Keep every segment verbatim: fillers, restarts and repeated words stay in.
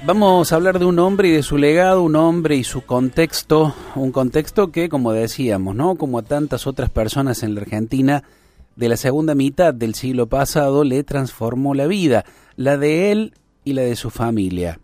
Vamos a hablar de un hombre y de su legado, un hombre y su contexto, un contexto que, como decíamos, ¿no? Como a tantas otras personas en la Argentina de la segunda mitad del siglo pasado, le transformó la vida, la de él y la de su familia.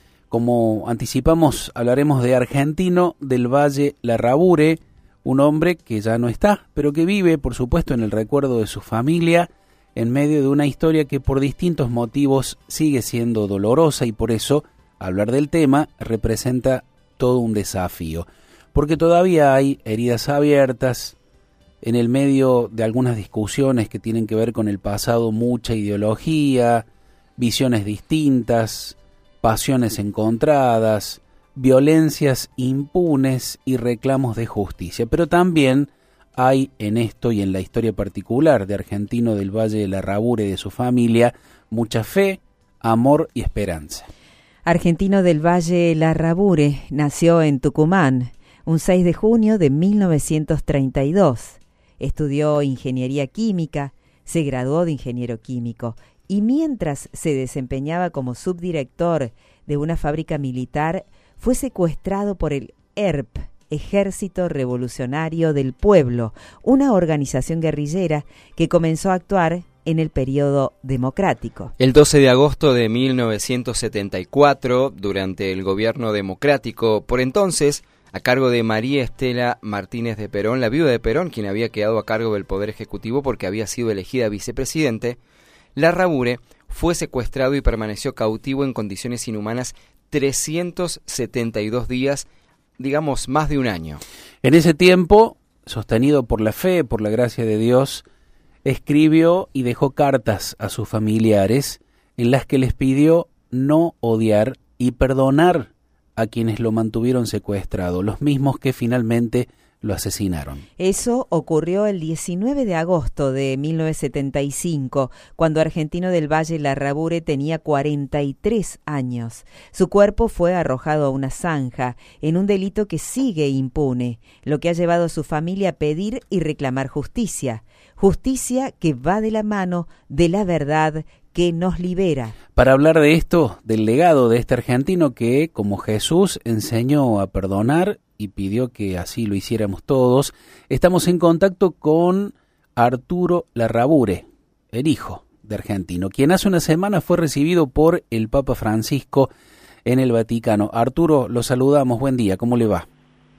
Como anticipamos, hablaremos de Argentino del Valle Larrabure, un hombre que ya no está, pero que vive, por supuesto, en el recuerdo de su familia, en medio de una historia que por distintos motivos sigue siendo dolorosa, y por eso hablar del tema representa todo un desafío, porque todavía hay heridas abiertas, en el medio de algunas discusiones que tienen que ver con el pasado, mucha ideología, visiones distintas, pasiones encontradas, violencias impunes y reclamos de justicia, pero también hay en esto y en la historia particular de Argentino del Valle Larrabure y de su familia mucha fe, amor y esperanza. Argentino del Valle Larrabure nació en Tucumán un seis de junio de mil novecientos treinta y dos. Estudió ingeniería química, se graduó de ingeniero químico y mientras se desempeñaba como subdirector de una fábrica militar fue secuestrado por el E R P, Ejército Revolucionario del Pueblo, una organización guerrillera que comenzó a actuar en el periodo democrático. El doce de agosto de mil novecientos setenta y cuatro, durante el gobierno democrático, por entonces, a cargo de María Estela Martínez de Perón, la viuda de Perón, quien había quedado a cargo del Poder Ejecutivo porque había sido elegida vicepresidente, Larrabure fue secuestrado y permaneció cautivo en condiciones inhumanas trescientos setenta y dos días, digamos, más de un año. En ese tiempo, sostenido por la fe, por la gracia de Dios, escribió y dejó cartas a sus familiares en las que les pidió no odiar y perdonar a quienes lo mantuvieron secuestrado, los mismos que finalmente lo asesinaron. Eso ocurrió el diecinueve de agosto de mil novecientos setenta y cinco, cuando Argentino del Valle Larrabure tenía cuarenta y tres años. Su cuerpo fue arrojado a una zanja en un delito que sigue impune, lo que ha llevado a su familia a pedir y reclamar justicia. Justicia que va de la mano de la verdad que nos libera. Para hablar de esto, del legado de este argentino que, como Jesús, enseñó a perdonar y pidió que así lo hiciéramos todos, estamos en contacto con Arturo Larrabure, el hijo de Argentino, quien hace una semana fue recibido por el Papa Francisco en el Vaticano. Arturo, lo saludamos, buen día, ¿cómo le va?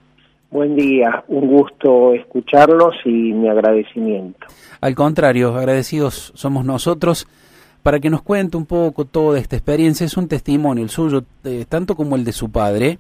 Buen día, un gusto escucharlos y mi agradecimiento. Al contrario, agradecidos somos nosotros para que nos cuente un poco toda esta experiencia. Es un testimonio el suyo, eh, tanto como el de su padre,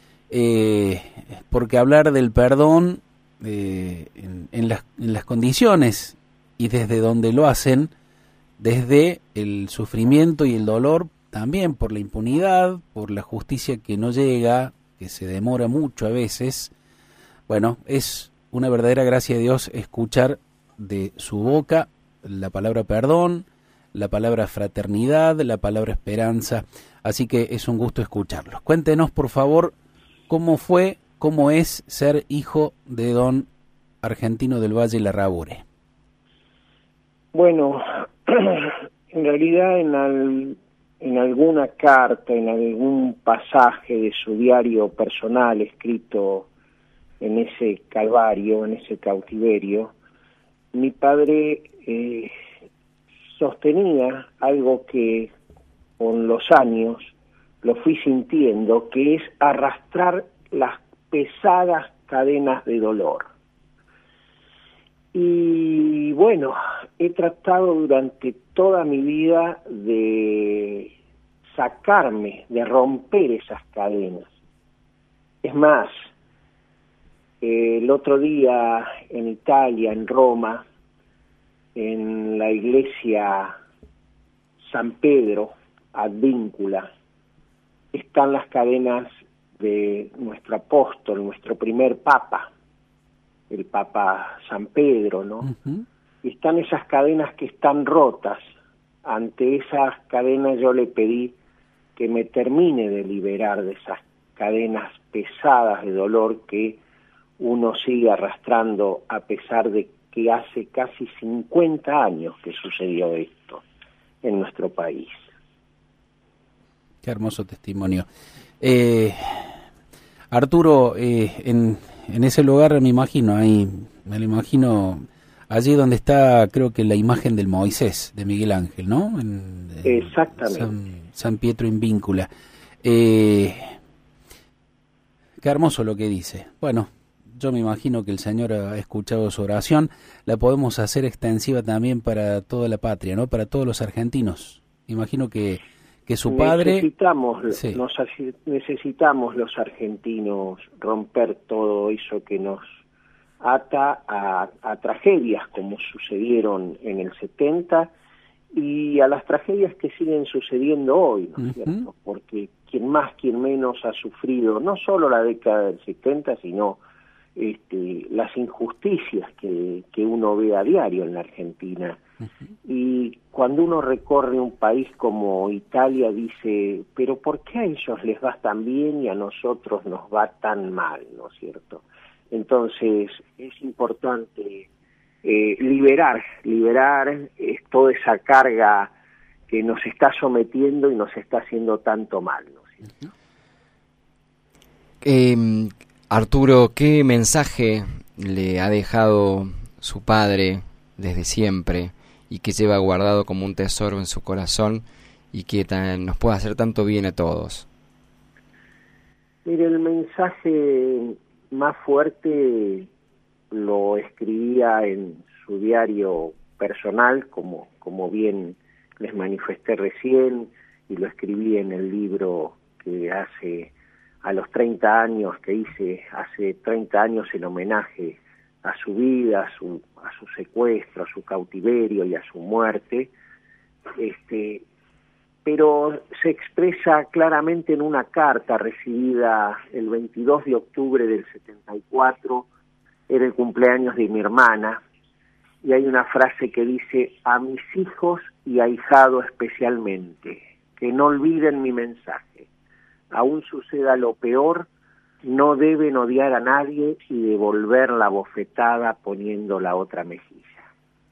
eh, porque hablar del perdón eh, en, en, las, en las condiciones y desde donde lo hacen, desde el sufrimiento y el dolor, también por la impunidad, por la justicia que no llega, que se demora mucho a veces. Bueno, es una verdadera gracia de Dios escuchar de su boca la palabra perdón, la palabra fraternidad, la palabra esperanza, así que es un gusto escucharlos. Cuéntenos, por favor, cómo fue, cómo es ser hijo de don Argentino del Valle Larrabure. Bueno, en realidad en, al, en alguna carta, en algún pasaje de su diario personal escrito en ese calvario, en ese cautiverio, mi padre eh, sostenía algo que con los años lo fui sintiendo, que es arrastrar las pesadas cadenas de dolor. Y bueno, he tratado durante toda mi vida de sacarme, de romper esas cadenas. Es más, el otro día en Italia, en Roma, en la iglesia San Pedro, Advíncula, están las cadenas de nuestro apóstol, nuestro primer papa, el Papa San Pedro, ¿no? Uh-huh. Y están esas cadenas que están rotas. Ante esas cadenas yo le pedí que me termine de liberar de esas cadenas pesadas de dolor que uno sigue arrastrando a pesar de que hace casi cincuenta años que sucedió esto en nuestro país. Qué hermoso testimonio. Eh, Arturo, eh, en, en ese lugar me imagino, ahí, me lo imagino, allí donde está, creo que la imagen del Moisés, de Miguel Ángel, ¿no? En, en Exactamente. San, San Pietro in Víncula. Eh, qué hermoso lo que dice. Bueno, yo me imagino que el Señor ha escuchado su oración. La podemos hacer extensiva también para toda la patria, ¿no? Para todos los argentinos. Imagino que, que su padre... Necesitamos, sí. nos, necesitamos los argentinos romper todo eso que nos ata a, a tragedias como sucedieron en el setenta y a las tragedias que siguen sucediendo hoy, ¿no es cierto? Uh-huh. Porque quien más, quien menos ha sufrido no solo la década del setenta, sino este, las injusticias que, que uno ve a diario en la Argentina. Uh-huh. Y cuando uno recorre un país como Italia dice, pero ¿por qué a ellos les va tan bien y a nosotros nos va tan mal, ¿no es cierto? Entonces es importante eh, liberar, liberar eh, toda esa carga que nos está sometiendo y nos está haciendo tanto mal, ¿no es cierto? Uh-huh. Eh, Arturo, ¿qué mensaje le ha dejado su padre desde siempre y que lleva guardado como un tesoro en su corazón y que tan, nos puede hacer tanto bien a todos? Mire, el mensaje más fuerte lo escribía en su diario personal, como, como bien les manifesté recién, y lo escribí en el libro que hace a los treinta años, que hice hace treinta años en homenaje a su vida, a su, a su secuestro, a su cautiverio y a su muerte, este, pero se expresa claramente en una carta recibida el veintidós de octubre del setenta y cuatro, era el cumpleaños de mi hermana, y hay una frase que dice: a mis hijos y ahijado especialmente, que no olviden mi mensaje, aún suceda lo peor, no deben odiar a nadie y devolver la bofetada poniendo la otra mejilla.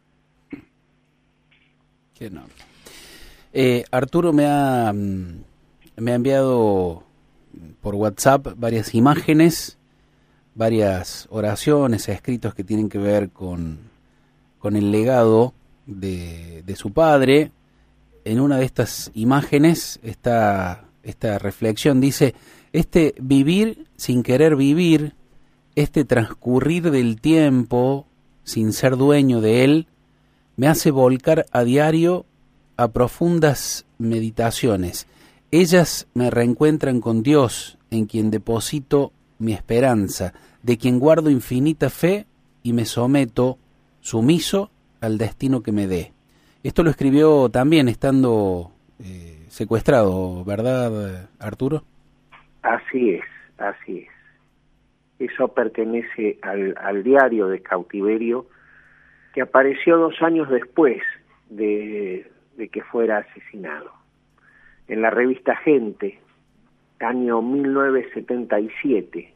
Qué noble. Eh, Arturo me ha, me ha enviado por WhatsApp varias imágenes, varias oraciones, escritos que tienen que ver con, con el legado de, de su padre. En una de estas imágenes está esta reflexión, dice: este vivir sin querer vivir, este transcurrir del tiempo sin ser dueño de él, me hace volcar a diario a profundas meditaciones. Ellas me reencuentran con Dios, en quien deposito mi esperanza, de quien guardo infinita fe y me someto, sumiso, al destino que me dé. Esto lo escribió también estando eh, secuestrado, ¿verdad, Arturo? Así es, así es. Eso pertenece al, al diario de cautiverio, que apareció dos años después de, de que fuera asesinado. En la revista Gente, año mil novecientos setenta y siete,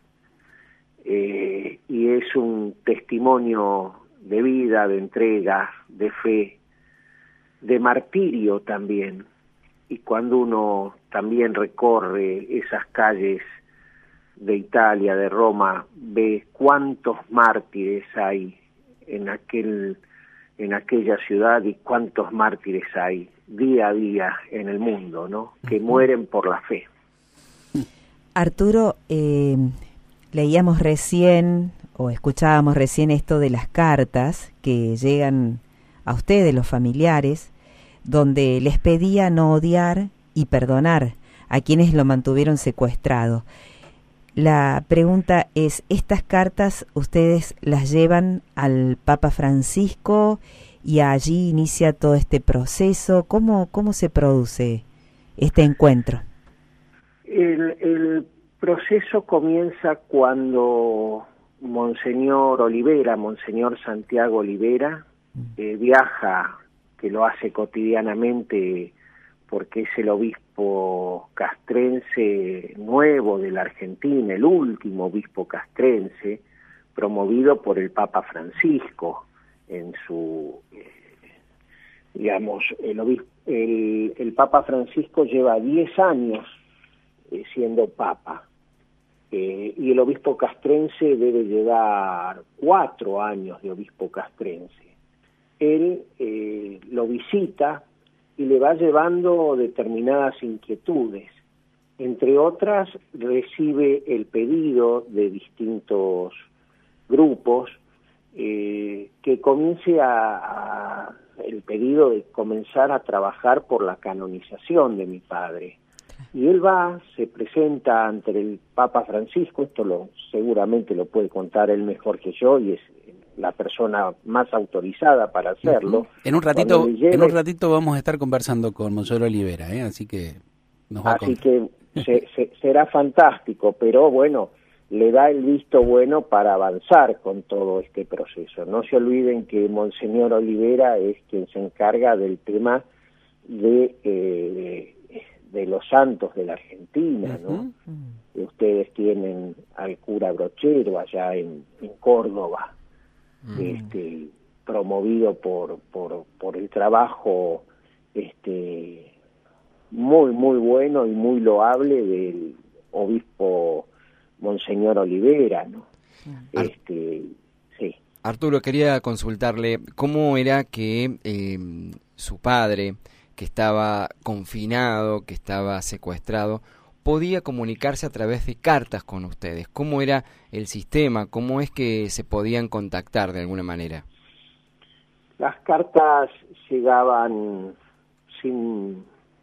eh, y es un testimonio de vida, de entrega, de fe, de martirio también. Y cuando uno también recorre esas calles de Italia, de Roma, ve cuántos mártires hay en aquel en aquella ciudad y cuántos mártires hay día a día en el mundo, ¿no? Que mueren por la fe. Arturo, eh, leíamos recién o escuchábamos recién esto de las cartas que llegan a ustedes, los familiares, donde les pedía no odiar y perdonar a quienes lo mantuvieron secuestrado. La pregunta es, ¿estas cartas ustedes las llevan al Papa Francisco y allí inicia todo este proceso? ¿Cómo, cómo se produce este encuentro? El, el proceso comienza cuando Monseñor Olivera, Monseñor Santiago Olivera, eh, viaja, que lo hace cotidianamente porque es el obispo castrense nuevo de la Argentina, el último obispo castrense, promovido por el Papa Francisco en su, eh, digamos, el obispo, el, el Papa Francisco lleva diez años eh, siendo Papa, eh, y el obispo castrense debe llevar cuatro años de obispo castrense. Él eh, lo visita y le va llevando determinadas inquietudes. Entre otras, recibe el pedido de distintos grupos eh, que comience a, a el pedido de comenzar a trabajar por la canonización de mi padre. Y él va, se presenta ante el Papa Francisco, esto lo seguramente lo puede contar él mejor que yo y es la persona más autorizada para hacerlo. Uh-huh. En un ratito, lleve, en un ratito vamos a estar conversando con Monseñor Olivera, ¿eh? Así que nos va así a que se, se, será fantástico, pero bueno, le da el visto bueno para avanzar con todo este proceso. No se olviden que Monseñor Olivera es quien se encarga del tema de, eh, de los santos de la Argentina, ¿no? Uh-huh. Ustedes tienen al cura Brochero allá en, en Córdoba, uh-huh. este, promovido por, por, por el trabajo este, muy, muy bueno y muy loable del obispo Monseñor Olivera, ¿no? Ar- este, sí. Arturo, quería consultarle cómo era que eh, su padre, que estaba confinado, que estaba secuestrado, podía comunicarse a través de cartas con ustedes. ¿Cómo era el sistema? ¿Cómo es que se podían contactar de alguna manera? Las cartas llegaban sin...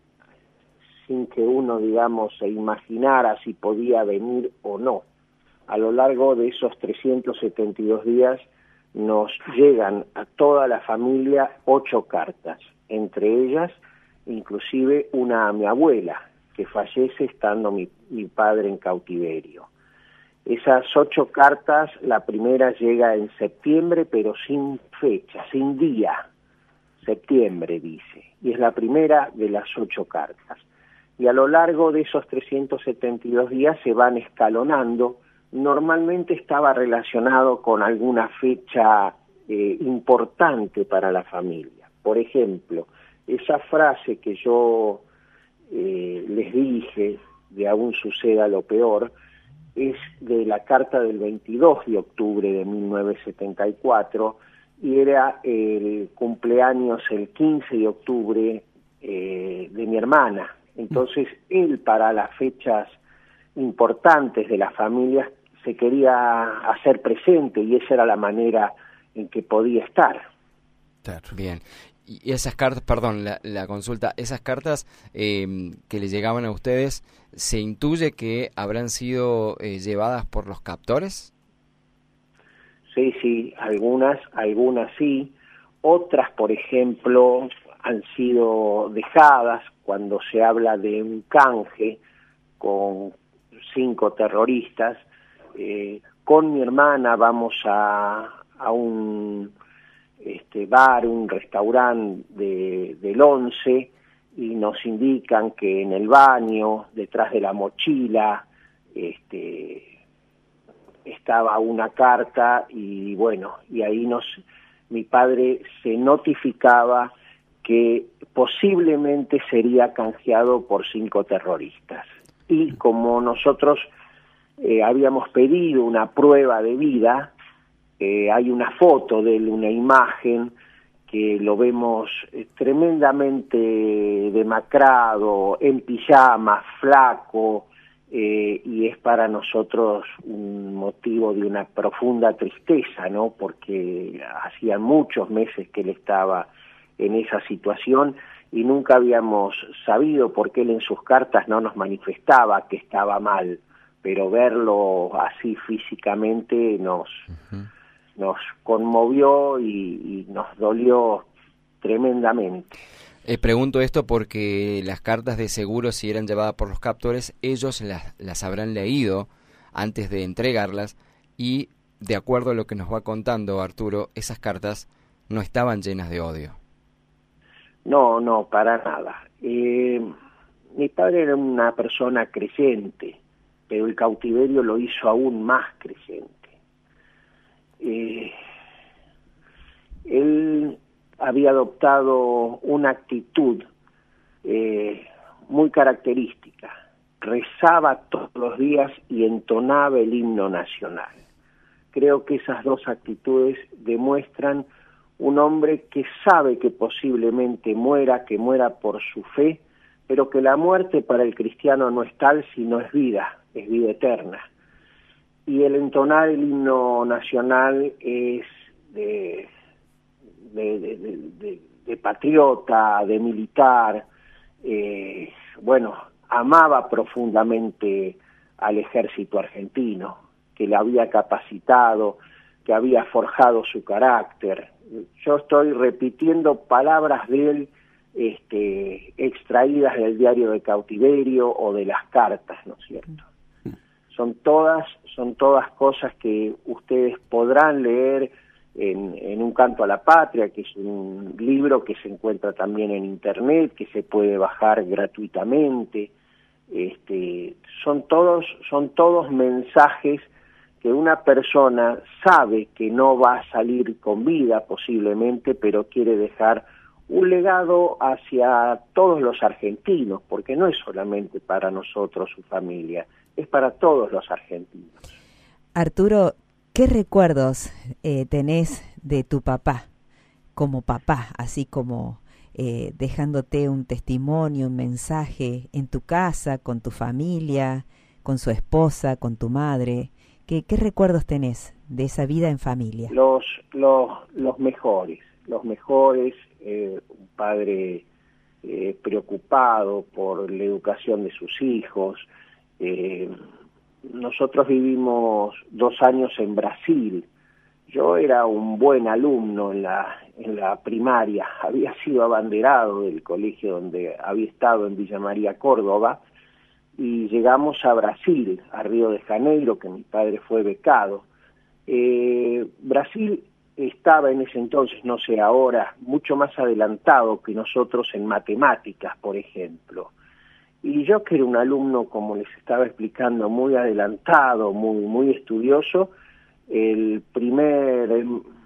sin que uno, digamos, se imaginara si podía venir o no. A lo largo de esos trescientos setenta y dos días nos llegan a toda la familia ocho cartas, entre ellas inclusive una a mi abuela, que fallece estando mi, mi padre en cautiverio. Esas ocho cartas, la primera llega en septiembre, pero sin fecha, sin día. Septiembre dice, y es la primera de las ocho cartas. Y a lo largo de esos trescientos setenta y dos días se van escalonando. Normalmente estaba relacionado con alguna fecha eh, importante para la familia. Por ejemplo, esa frase que yo eh, les dije, de aún suceda lo peor, es de la carta del veintidós de octubre de mil novecientos setenta y cuatro, y era el cumpleaños el quince de octubre eh, de mi hermana. Entonces, él, para las fechas importantes de las familias, se quería hacer presente y esa era la manera en que podía estar. Claro. Bien. Y esas cartas, perdón, la, la consulta, esas cartas eh, que le llegaban a ustedes, ¿se intuye que habrán sido eh, llevadas por los captores? Sí, sí, algunas, algunas sí. Otras, por ejemplo, han sido dejadas cuando se habla de un canje con cinco terroristas. Eh, con mi hermana vamos a, a un este, bar, un restaurante de, del once, y nos indican que en el baño, detrás de la mochila, este, estaba una carta, y bueno, y ahí nos, mi padre se notificaba que posiblemente sería canjeado por cinco terroristas. Y como nosotros eh, habíamos pedido una prueba de vida, eh, hay una foto de él, una imagen, que lo vemos eh, tremendamente demacrado, en pijama, flaco, eh, y es para nosotros un motivo de una profunda tristeza, ¿no? Porque hacía muchos meses que él estaba en esa situación y nunca habíamos sabido, porque él en sus cartas no nos manifestaba que estaba mal, pero verlo así físicamente nos, uh-huh. nos conmovió y, y nos dolió tremendamente. Eh, pregunto esto porque las cartas de seguro, si eran llevadas por los captores, ellos las, las habrán leído antes de entregarlas y, de acuerdo a lo que nos va contando Arturo, esas cartas no estaban llenas de odio. No, no, para nada. Eh, mi padre era una persona creyente, pero el cautiverio lo hizo aún más creyente. Eh, él había adoptado una actitud eh, muy característica. Rezaba todos los días y entonaba el himno nacional. Creo que esas dos actitudes demuestran un hombre que sabe que posiblemente muera, que muera por su fe, pero que la muerte para el cristiano no es tal, sino es vida, es vida eterna. Y el entonar el himno nacional es de, de, de, de, de, de patriota, de militar. Eh, bueno, amaba profundamente al ejército argentino, que le había capacitado, que había forjado su carácter. Yo estoy repitiendo palabras de él este, extraídas del diario de cautiverio o de las cartas, ¿no es cierto? Son todas, son todas cosas que ustedes podrán leer en, en Un canto a la patria, que es un libro que se encuentra también en internet, que se puede bajar gratuitamente. Este, son todos, son todos mensajes que una persona sabe que no va a salir con vida posiblemente, pero quiere dejar un legado hacia todos los argentinos, porque no es solamente para nosotros, su familia, es para todos los argentinos. Arturo, ¿qué recuerdos eh, tenés de tu papá como papá, así como eh, dejándote un testimonio, un mensaje en tu casa, con tu familia, con su esposa, con tu madre? ¿Qué, qué recuerdos tenés de esa vida en familia? Los, los, los mejores, los mejores, eh, un padre eh, preocupado por la educación de sus hijos. Eh, nosotros vivimos dos años en Brasil. Yo era un buen alumno en la, en la primaria, había sido abanderado del colegio donde había estado en Villa María, Córdoba, y llegamos a Brasil, a Río de Janeiro, que mi padre fue becado. Eh, Brasil estaba en ese entonces, no sé ahora, mucho más adelantado que nosotros en matemáticas, por ejemplo. Y yo, que era un alumno, como les estaba explicando, muy adelantado, muy muy estudioso, el primer,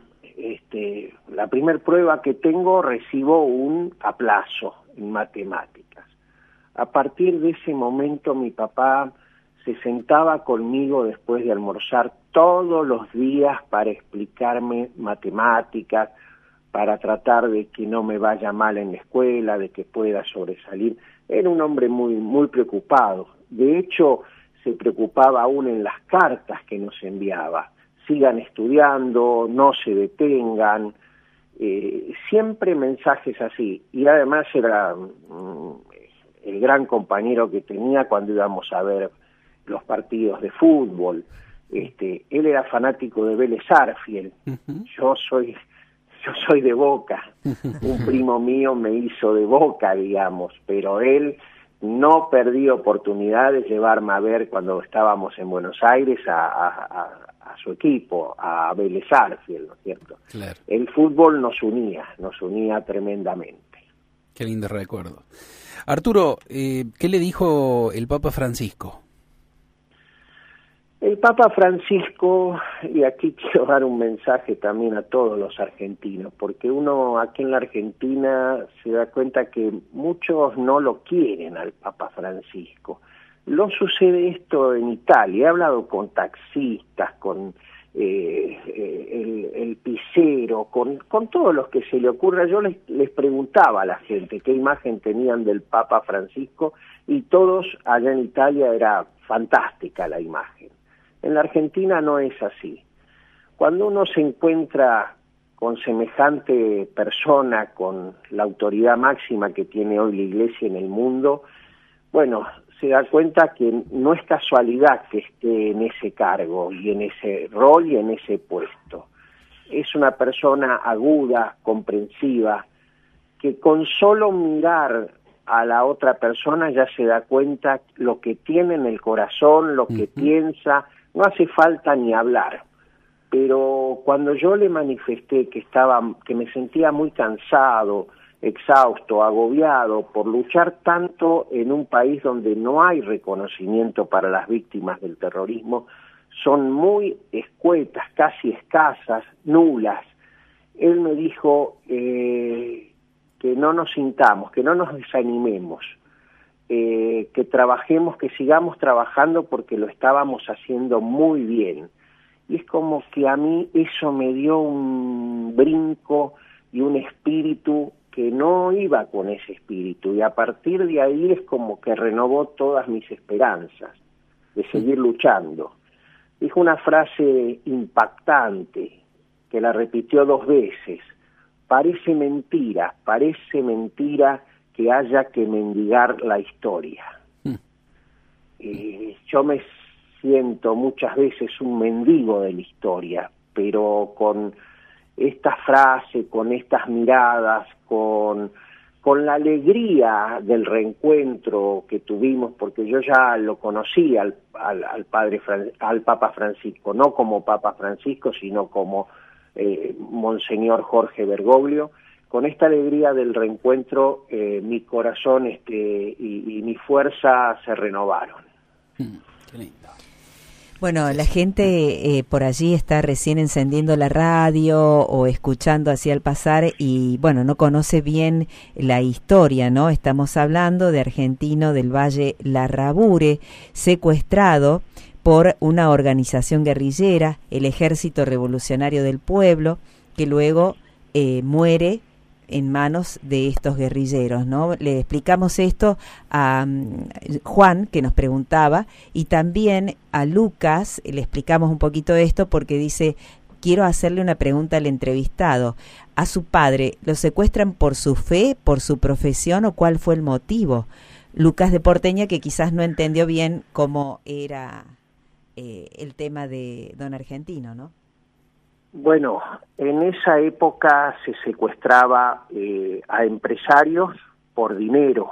este, la primer prueba que tengo recibo un aplazo en matemáticas. A partir de ese momento mi papá se sentaba conmigo después de almorzar todos los días para explicarme matemáticas, para tratar de que no me vaya mal en la escuela, de que pueda sobresalir. Era un hombre muy, muy preocupado. De hecho, se preocupaba aún en las cartas que nos enviaba. Sigan estudiando, no se detengan, eh, siempre mensajes así. Y además era mm, el gran compañero que tenía cuando íbamos a ver los partidos de fútbol. Este, él era fanático de Vélez Sarsfield. Uh-huh. Yo soy... Yo soy de Boca, un primo mío me hizo de Boca, digamos, pero él no perdió oportunidad de llevarme a ver cuando estábamos en Buenos Aires a, a, a su equipo, a Vélez Sarsfield, ¿no es cierto? Claro. El fútbol nos unía, nos unía tremendamente. Qué lindo recuerdo. Arturo, eh, ¿qué le dijo el Papa Francisco? El Papa Francisco, y aquí quiero dar un mensaje también a todos los argentinos, porque uno aquí en la Argentina se da cuenta que muchos no lo quieren al Papa Francisco. No sucede esto en Italia. He hablado con taxistas, con eh, el, el pisero, con, con todos los que se le ocurra. Yo les, les preguntaba a la gente qué imagen tenían del Papa Francisco y todos allá en Italia era fantástica la imagen. En la Argentina no es así. Cuando uno se encuentra con semejante persona, con la autoridad máxima que tiene hoy la Iglesia en el mundo, bueno, se da cuenta que no es casualidad que esté en ese cargo y en ese rol y en ese puesto. Es una persona aguda, comprensiva, que con solo mirar a la otra persona ya se da cuenta lo que tiene en el corazón, lo que uh-huh. piensa. No hace falta ni hablar, pero cuando yo le manifesté que estaba, que me sentía muy cansado, exhausto, agobiado por luchar tanto en un país donde no hay reconocimiento para las víctimas del terrorismo, son muy escuetas, casi escasas, nulas. Él me dijo, eh, que no nos sintamos, que no nos desanimemos, eh, que trabajemos, que sigamos trabajando porque lo estábamos haciendo muy bien. Y es como que a mí eso me dio un brinco y un espíritu que no iba con ese espíritu, y a partir de ahí es como que renovó todas mis esperanzas de seguir luchando. Dijo una frase impactante, que la repitió dos veces: parece mentira, parece mentira que haya que mendigar la historia. Mm. Eh, yo me siento muchas veces un mendigo de la historia, pero con esta frase, con estas miradas, con, con la alegría del reencuentro que tuvimos, porque yo ya lo conocí al, al, al padre Fran, al Papa Francisco, no como Papa Francisco, sino como eh, Monseñor Jorge Bergoglio. Con esta alegría del reencuentro, eh, mi corazón este, y, y mi fuerza se renovaron. Mm, qué lindo. Bueno, la gente eh, por allí está recién encendiendo la radio o escuchando así al pasar y, bueno, no conoce bien la historia, ¿no? Estamos hablando de Argentino del Valle Larrabure, secuestrado por una organización guerrillera, el Ejército Revolucionario del Pueblo, que luego eh, muere en manos de estos guerrilleros, ¿no? Le explicamos esto a um, Juan, que nos preguntaba, y también a Lucas le explicamos un poquito esto porque dice: quiero hacerle una pregunta al entrevistado. ¿A su padre lo secuestran por su fe, por su profesión o cuál fue el motivo? Lucas de Porteña, que quizás no entendió bien cómo era eh, el tema de don Argentino, ¿no? Bueno, en esa época se secuestraba eh, a empresarios por dinero,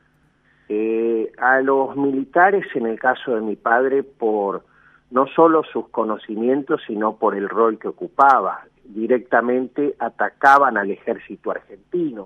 eh, a los militares, en el caso de mi padre, por no solo sus conocimientos, sino por el rol que ocupaba. Directamente atacaban al ejército argentino.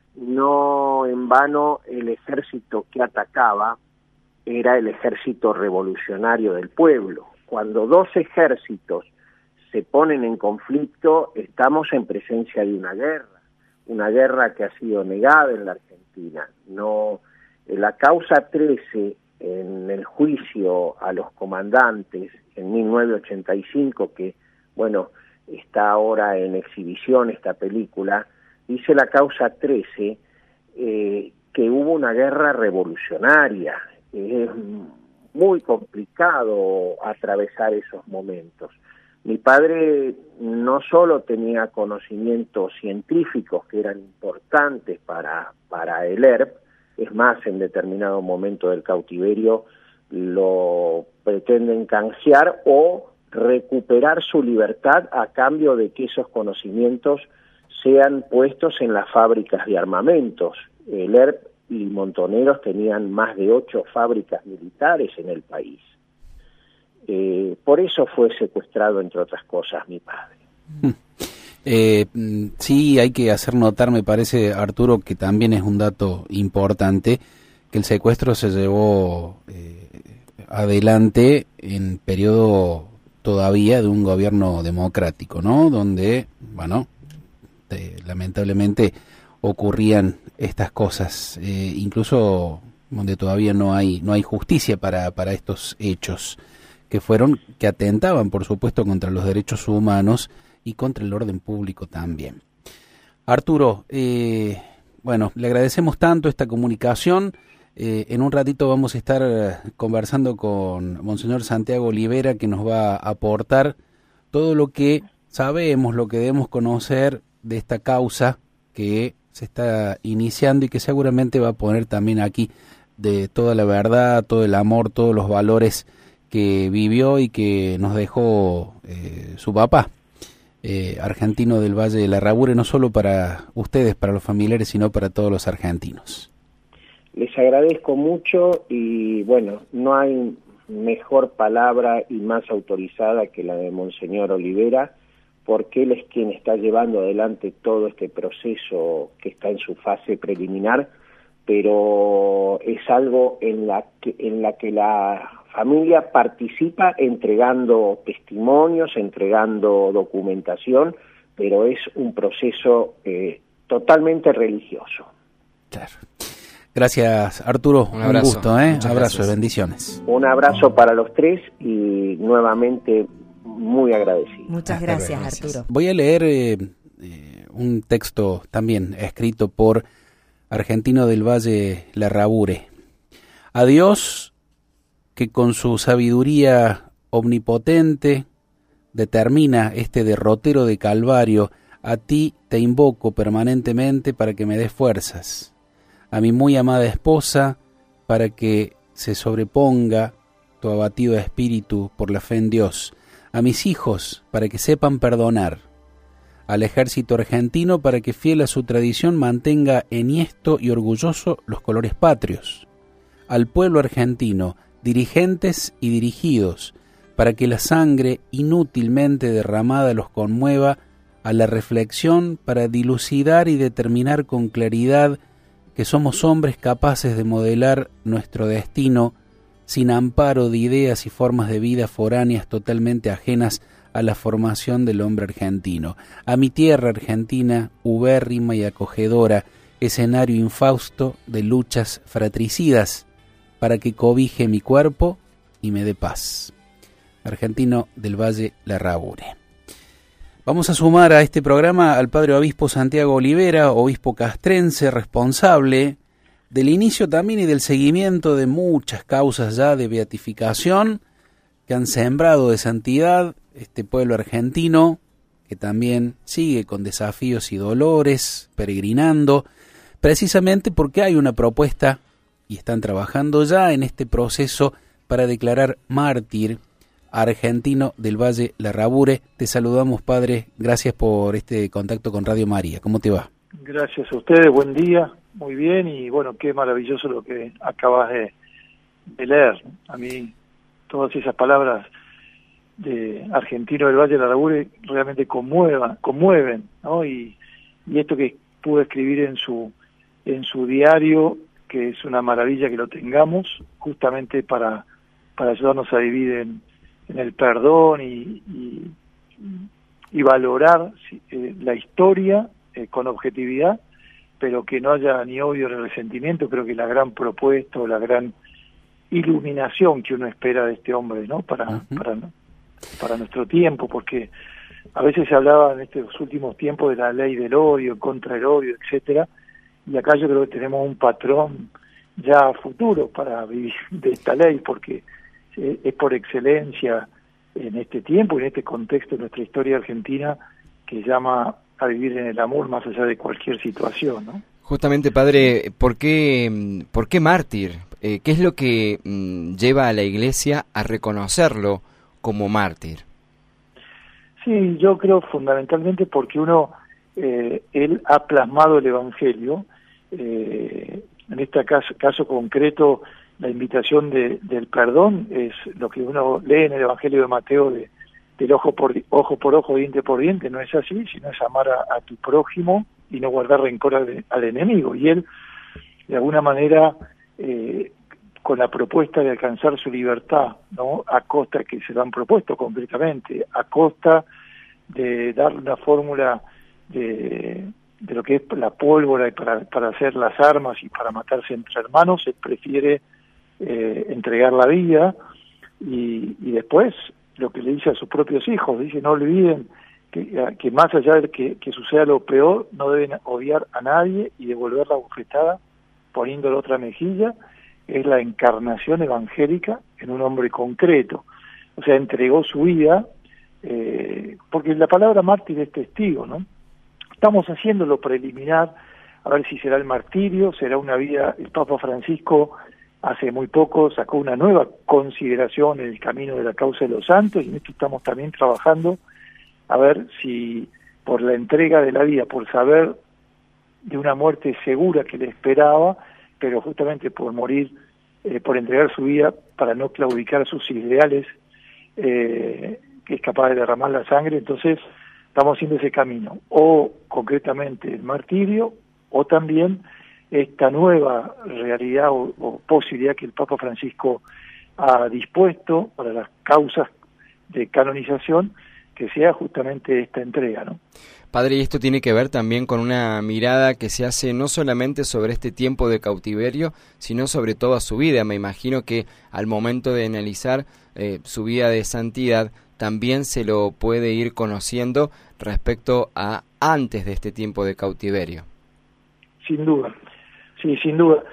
No en vano el ejército que atacaba era el Ejército Revolucionario del Pueblo. Cuando dos ejércitos se ponen en conflicto, estamos en presencia de una guerra, una guerra que ha sido negada en la Argentina. No, en la causa trece, en el juicio a los comandantes en mil novecientos ochenta y cinco, que, bueno, está ahora en exhibición esta película, dice la causa trece eh, que hubo una guerra revolucionaria. Es muy complicado atravesar esos momentos. Mi padre no solo tenía conocimientos científicos que eran importantes para, para el E R P, es más, en determinado momento del cautiverio lo pretenden canjear o recuperar su libertad a cambio de que esos conocimientos sean puestos en las fábricas de armamentos. El E R P y Montoneros tenían más de ocho fábricas militares en el país. Eh, por eso fue secuestrado, entre otras cosas, mi padre. Eh, sí, hay que hacer notar, me parece, Arturo, que también es un dato importante, que el secuestro se llevó eh, adelante en periodo todavía de un gobierno democrático, ¿no? Donde, bueno, te, lamentablemente ocurrían estas cosas, eh, incluso donde todavía no hay no hay justicia para para estos hechos que fueron, que atentaban, por supuesto, contra los derechos humanos y contra el orden público también. Arturo, eh, bueno, le agradecemos tanto esta comunicación. Eh, en un ratito vamos a estar conversando con Monseñor Santiago Olivera, que nos va a aportar todo lo que sabemos, lo que debemos conocer de esta causa que se está iniciando y que seguramente va a poner también aquí de toda la verdad, todo el amor, todos los valores que vivió y que nos dejó eh, su papá, eh, Argentino del Valle de Larrabure, no solo para ustedes, para los familiares, sino para todos los argentinos. Les agradezco mucho y, bueno, no hay mejor palabra y más autorizada que la de Monseñor Olivera, porque él es quien está llevando adelante todo este proceso que está en su fase preliminar, pero es algo en la que, en la que la familia participa entregando testimonios, entregando documentación, pero es un proceso eh, totalmente religioso. Claro. Gracias, Arturo. Un abrazo. Un gusto, ¿eh? Muchas abrazo, gracias. bendiciones. Un abrazo para los tres y nuevamente muy agradecido. Muchas Hasta gracias, luego. Arturo. Voy a leer eh, eh, un texto también escrito por Argentino del Valle Larrabure. A Dios, que con su sabiduría omnipotente determina este derrotero de Calvario, a ti te invoco permanentemente para que me des fuerzas. A mi muy amada esposa, para que se sobreponga tu abatido espíritu por la fe en Dios. A mis hijos, para que sepan perdonar. Al ejército argentino, para que fiel a su tradición mantenga enhiesto y orgulloso los colores patrios. Al pueblo argentino, dirigentes y dirigidos, para que la sangre inútilmente derramada los conmueva a la reflexión para dilucidar y determinar con claridad que somos hombres capaces de modelar nuestro destino sin amparo de ideas y formas de vida foráneas totalmente ajenas a la formación del hombre argentino. A mi tierra argentina, ubérrima y acogedora, escenario infausto de luchas fratricidas, para que cobije mi cuerpo y me dé paz. Argentino del Valle Larrabure. Vamos a sumar a este programa al padre obispo Santiago Olivera, obispo castrense, responsable del inicio también y del seguimiento de muchas causas ya de beatificación que han sembrado de santidad este pueblo argentino, que también sigue con desafíos y dolores, peregrinando, precisamente porque hay una propuesta y están trabajando ya en este proceso para declarar mártir Argentino del Valle Larrabure. Te saludamos, padre. Gracias por este contacto con Radio María. ¿Cómo te va? Gracias a ustedes. Buen día. Muy bien. Y bueno, qué maravilloso lo que acabas de, de leer. A mí todas esas palabras de Argentino del Valle Larrabure realmente conmuevan, conmueven, ¿no? Y, y esto que pudo escribir en su en su diario, que es una maravilla que lo tengamos, justamente para para ayudarnos a vivir en en el perdón y, y, y valorar eh, la historia eh, con objetividad, pero que no haya ni odio ni resentimiento. Creo que la gran propuesta o la gran iluminación que uno espera de este hombre, ¿no? Para, uh-huh. para, para nuestro tiempo, porque a veces se hablaba en estos últimos tiempos de la ley del odio, contra el odio, etcétera, y acá yo creo que tenemos un patrón ya futuro para vivir de esta ley, porque es por excelencia en este tiempo, en este contexto de nuestra historia argentina, que llama a vivir en el amor más allá de cualquier situación, ¿no? Justamente, padre, ¿por qué, por qué mártir? Eh, ¿Qué es lo que mm, lleva a la Iglesia a reconocerlo como mártir? Sí, yo creo fundamentalmente porque uno, eh, él ha plasmado el Evangelio, eh, en este caso, caso concreto, la invitación de, del perdón es lo que uno lee en el Evangelio de Mateo de, del ojo por ojo por ojo, diente por diente. No es así, sino es amar a, a tu prójimo y no guardar rencor al, al enemigo. Y él, de alguna manera, eh, con la propuesta de alcanzar su libertad, ¿no? A costa, que se lo han propuesto concretamente, a costa de dar una fórmula de, de lo que es la pólvora y para, para hacer las armas y para matarse entre hermanos, él prefiere Eh, entregar la vida y, y después lo que le dice a sus propios hijos, dice: no olviden que, que más allá de que, que suceda lo peor, no deben odiar a nadie y devolver la bofetada poniendo la otra mejilla. Es la encarnación evangélica en un hombre concreto, o sea, entregó su vida, eh, porque la palabra mártir es testigo, ¿no? Estamos haciendo lo preliminar, a ver si será el martirio, será una vida. El Papa Francisco hace muy poco sacó una nueva consideración en el camino de la causa de los santos, y en esto estamos también trabajando a ver si por la entrega de la vida, por saber de una muerte segura que le esperaba, pero justamente por morir, eh, por entregar su vida para no claudicar sus ideales, eh, que es capaz de derramar la sangre. Entonces estamos haciendo ese camino, o concretamente el martirio, o también esta nueva realidad o, o posibilidad que el Papa Francisco ha dispuesto para las causas de canonización, que sea justamente esta entrega, ¿no? Padre, y esto tiene que ver también con una mirada que se hace no solamente sobre este tiempo de cautiverio, sino sobre toda su vida. Me imagino que al momento de analizar eh, su vida de santidad, también se lo puede ir conociendo respecto a antes de este tiempo de cautiverio. Sin duda, sí, sin duda.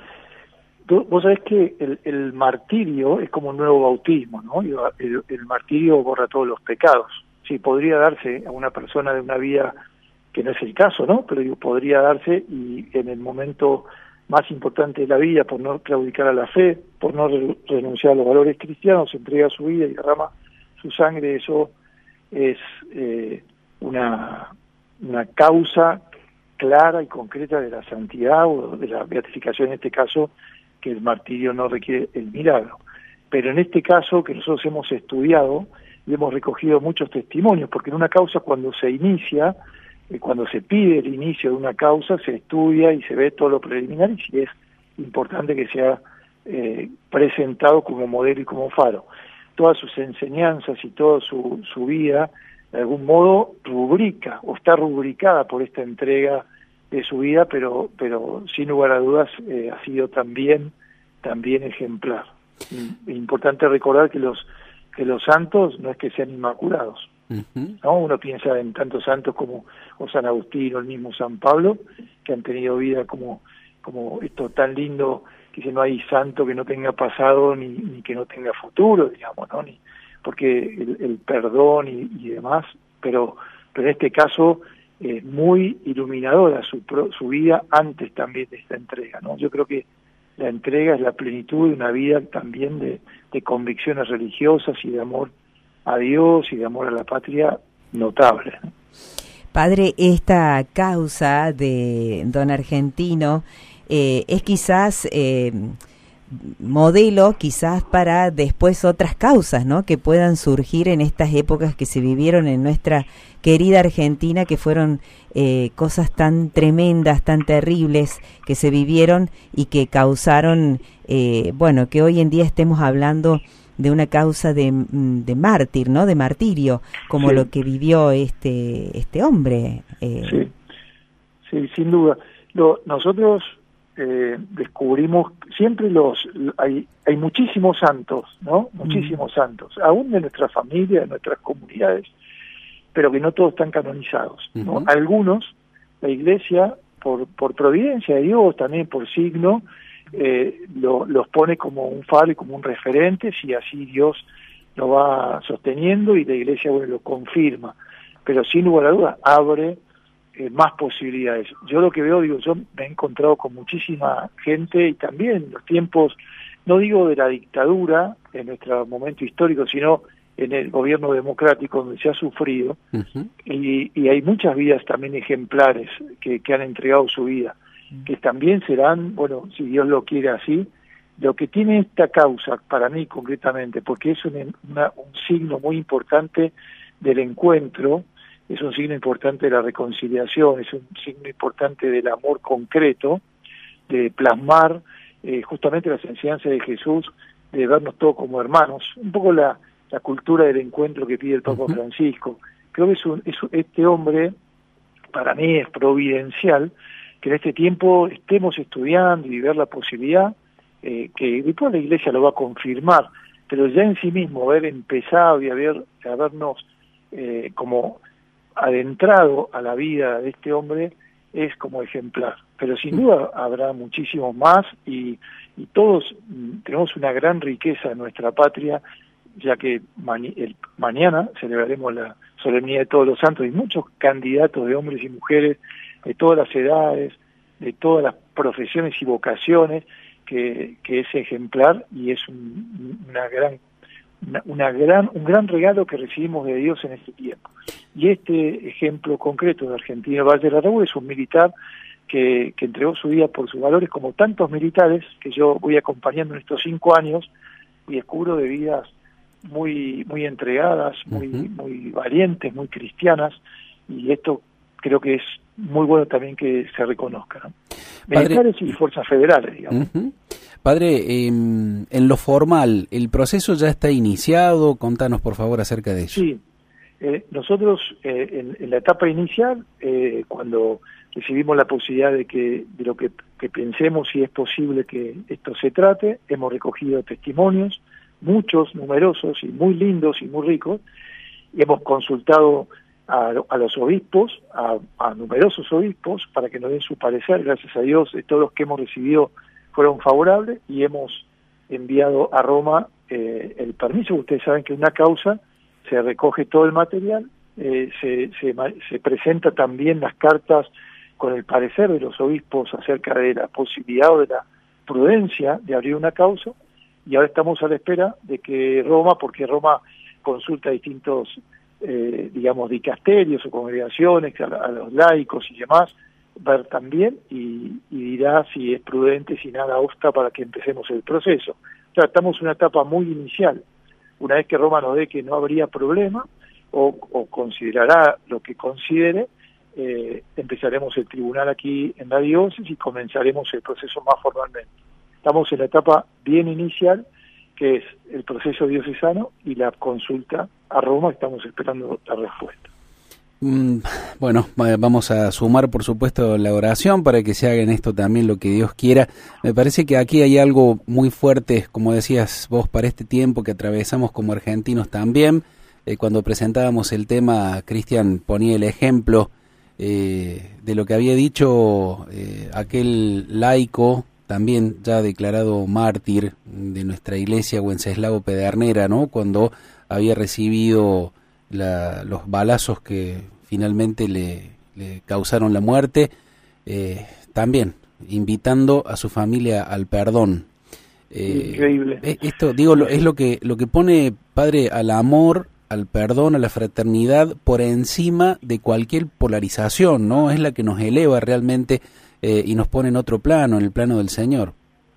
Vos sabés que el, el martirio es como un nuevo bautismo, ¿no? El, el martirio borra todos los pecados. Sí, podría darse a una persona de una vida que no es el caso, ¿no? Pero digo, podría darse y en el momento más importante de la vida, por no claudicar a la fe, por no re renunciar a los valores cristianos, entrega su vida y derrama su sangre. Eso es eh, una, una causa clara y concreta de la santidad o de la beatificación, en este caso, que el martirio no requiere el milagro. Pero en este caso, que nosotros hemos estudiado y hemos recogido muchos testimonios, porque en una causa cuando se inicia, eh, cuando se pide el inicio de una causa, se estudia y se ve todo lo preliminar, y sí es importante que sea eh, presentado como modelo y como faro. Todas sus enseñanzas y toda su, su vida, de algún modo, rubrica o está rubricada por esta entrega de su vida, pero pero sin lugar a dudas eh, ha sido también también ejemplar. Importante recordar que los que los santos no es que sean inmaculados, uh-huh. ¿no? Uno piensa en tantos santos como o San Agustín o el mismo San Pablo, que han tenido vida como como esto tan lindo, que dice no hay santo que no tenga pasado ni, ni que no tenga futuro, digamos, ¿no? Ni, porque el, el perdón y, y demás, pero pero en este caso Eh, muy iluminadora su, pro, su vida antes también de esta entrega, ¿no? Yo creo que la entrega es la plenitud de una vida también de, de convicciones religiosas y de amor a Dios y de amor a la patria notable, ¿no? Padre, esta causa de don Argentino eh, es quizás eh, modelo quizás para después otras causas, ¿no?, que puedan surgir en estas épocas que se vivieron en nuestra querida Argentina, que fueron eh, cosas tan tremendas, tan terribles que se vivieron y que causaron, eh, bueno, que hoy en día estemos hablando de una causa de, de mártir, ¿no?, de martirio, como sí. Lo que vivió este este hombre. Eh. Sí, sí, sin duda. Lo, nosotros Eh, descubrimos siempre los hay hay muchísimos santos, ¿no? Muchísimos mm. santos, aún de nuestra familia, de nuestras comunidades, pero que no todos están canonizados, ¿no? Uh-huh. Algunos, la Iglesia, por por providencia de Dios, también por signo, eh, lo, los pone como un faro y como un referente, si así Dios lo va sosteniendo y la Iglesia, bueno, lo confirma, pero sin lugar a dudas abre Eh, más posibilidades. Yo lo que veo, digo, yo me he encontrado con muchísima gente y también en los tiempos, no digo de la dictadura en nuestro momento histórico, sino en el gobierno democrático donde se ha sufrido, uh-huh. y, y hay muchas vidas también ejemplares que, que han entregado su vida, uh-huh. que también serán, bueno, si Dios lo quiere así, lo que tiene esta causa para mí concretamente, porque es un, una, un signo muy importante del encuentro, es un signo importante de la reconciliación, es un signo importante del amor concreto, de plasmar eh, justamente las enseñanzas de Jesús, de vernos todos como hermanos, un poco la, la cultura del encuentro que pide el Papa uh-huh. Francisco. Creo que es un, es, este hombre, para mí es providencial, que en este tiempo estemos estudiando y ver la posibilidad, eh, que después la Iglesia lo va a confirmar, pero ya en sí mismo haber empezado y haber, habernos eh, como adentrado a la vida de este hombre es como ejemplar, pero sin duda habrá muchísimos más y, y todos tenemos una gran riqueza en nuestra patria, ya que ma- el, mañana celebraremos la solemnidad de todos los santos y muchos candidatos de hombres y mujeres de todas las edades, de todas las profesiones y vocaciones, que, que es ejemplar y es un, una gran Una, una gran, un gran regalo que recibimos de Dios en este tiempo. Y este ejemplo concreto de Argentino Valle Larrabure es un militar que, que entregó su vida por sus valores, como tantos militares que yo voy acompañando en estos cinco años y descubro de vidas muy muy entregadas, muy uh-huh. muy valientes, muy cristianas, y esto creo que es muy bueno también que se reconozca, ¿no? Militares Padre, y fuerzas federales, digamos. Uh-huh. Padre, eh, en lo formal, ¿el proceso ya está iniciado? Contanos, por favor, acerca de eso. Sí, Eh, nosotros eh, en, en la etapa inicial, eh, cuando recibimos la posibilidad de que de lo que, que pensemos si es posible que esto se trate, hemos recogido testimonios, muchos, numerosos y muy lindos y muy ricos, y hemos consultado a, a los obispos, a, a numerosos obispos, para que nos den su parecer. Gracias a Dios, de todos los que hemos recibido fueron favorables, y hemos enviado a Roma eh, el permiso. Ustedes saben que una causa se recoge todo el material, eh, se, se, se presenta también las cartas con el parecer de los obispos acerca de la posibilidad o de la prudencia de abrir una causa, y ahora estamos a la espera de que Roma, porque Roma consulta a distintos, eh, digamos, dicasterios o congregaciones, a, a los laicos y demás, ver también y, y dirá si es prudente, si nada obsta para que empecemos el proceso. O sea, estamos en una etapa muy inicial. Una vez que Roma nos dé que no habría problema, o, o considerará lo que considere, eh, empezaremos el tribunal aquí en la diócesis y comenzaremos el proceso más formalmente. Estamos en la etapa bien inicial, que es el proceso diocesano y la consulta a Roma. Estamos esperando la respuesta. Mm, bueno, vamos a sumar, por supuesto, la oración para que se haga en esto también lo que Dios quiera. Me parece que aquí hay algo muy fuerte, como decías vos, para este tiempo que atravesamos como argentinos también. Eh, cuando presentábamos el tema, Cristian ponía el ejemplo eh, de lo que había dicho eh, aquel laico, también ya declarado mártir de nuestra iglesia, Wenceslao Pedernera, ¿no? Cuando había recibido La, los balazos que finalmente le, le causaron la muerte, eh, también invitando a su familia al perdón. Eh, Increíble. Esto, digo, lo, es lo que lo que pone, padre, al amor, al perdón, a la fraternidad por encima de cualquier polarización, ¿no? Es la que nos eleva realmente eh, y nos pone en otro plano, en el plano del Señor.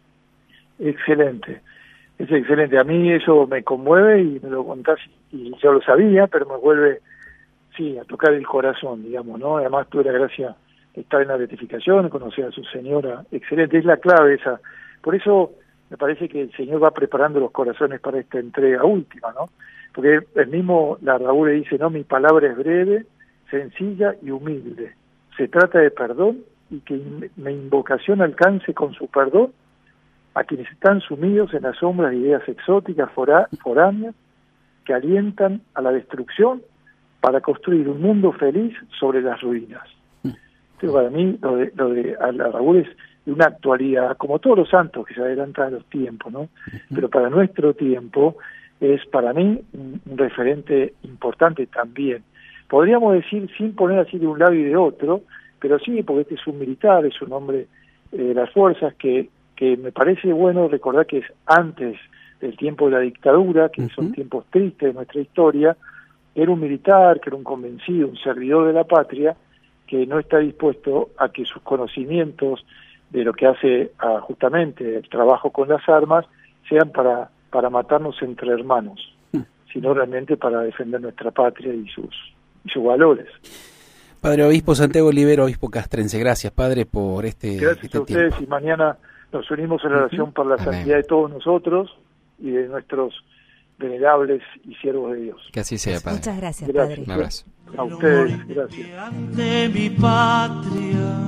Excelente. Es excelente. A mí eso me conmueve y me lo contás, y yo lo sabía, pero me vuelve, sí, a tocar el corazón, digamos, ¿no? Además tuve la gracia de estar en la beatificación, conocer a su señora, excelente, es la clave esa. Por eso me parece que el Señor va preparando los corazones para esta entrega última, ¿no? Porque el mismo Larrabure dice, no, mi palabra es breve, sencilla y humilde. Se trata de perdón y que mi invocación alcance con su perdón a quienes están sumidos en las sombras de ideas exóticas foráneas que alientan a la destrucción para construir un mundo feliz sobre las ruinas. Entonces, para mí, lo de, lo de Larrabure es de una actualidad, como todos los santos que se adelantan a los tiempos, ¿no? Pero para nuestro tiempo es, para mí, un, un referente importante también. Podríamos decir, sin poner así de un lado y de otro, pero sí, porque este es un militar, es un hombre eh, de las fuerzas que que me parece bueno recordar que es antes del tiempo de la dictadura, que uh-huh. son tiempos tristes de nuestra historia. Era un militar, que era un convencido, un servidor de la patria, que no está dispuesto a que sus conocimientos de lo que hace a, justamente el trabajo con las armas sean para, para matarnos entre hermanos, uh-huh. sino realmente para defender nuestra patria y sus, y sus valores. Padre Obispo Santiago Olivero, Obispo Castrense, gracias, Padre, por este, gracias este a ustedes tiempo. Y mañana nos unimos en la oración uh-huh. por la santidad de todos nosotros y de nuestros venerables y siervos de Dios. Que así sea, Padre. Muchas gracias, gracias. Padre. Un abrazo. A ustedes, gracias. Ante mi patria,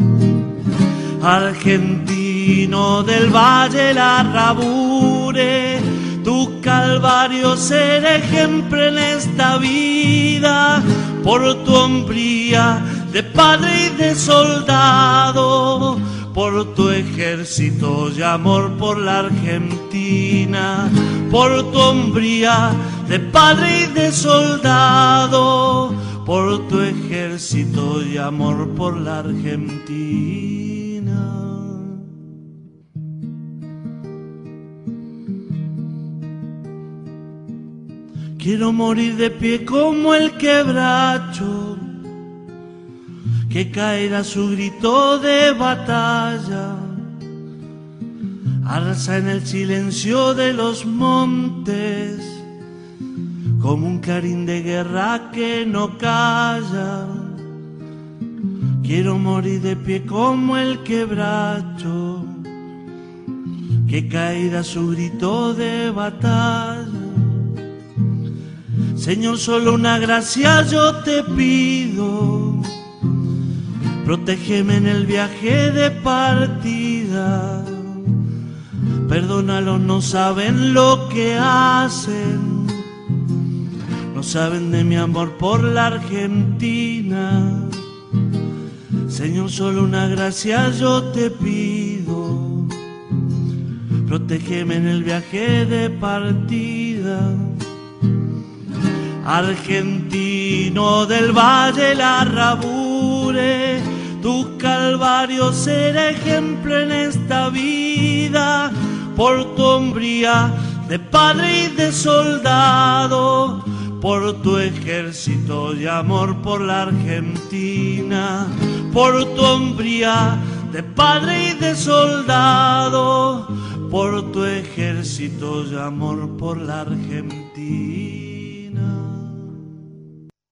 argentino del Valle Larrabure, tu calvario será ejemplo en esta vida, por tu hombría de padre y de soldado, por tu ejército y amor por la Argentina, por tu hombría de padre y de soldado, por tu ejército y amor por la Argentina. Quiero morir de pie como el quebracho, que caerá su grito de batalla, arrasa en el silencio de los montes, como un clarín de guerra que no calla. Quiero morir de pie como el quebracho, que caerá su grito de batalla, Señor, solo una gracia yo te pido. Protégeme en el viaje de partida. Perdónalos, no saben lo que hacen. No saben de mi amor por la Argentina. Señor, solo una gracia yo te pido. Protégeme en el viaje de partida. Argentino del Valle Larrabure, tu calvario será ejemplo en esta vida, por tu hombría de padre y de soldado, por tu ejército y amor por la Argentina, por tu hombría de padre y de soldado, por tu ejército y amor por la Argentina.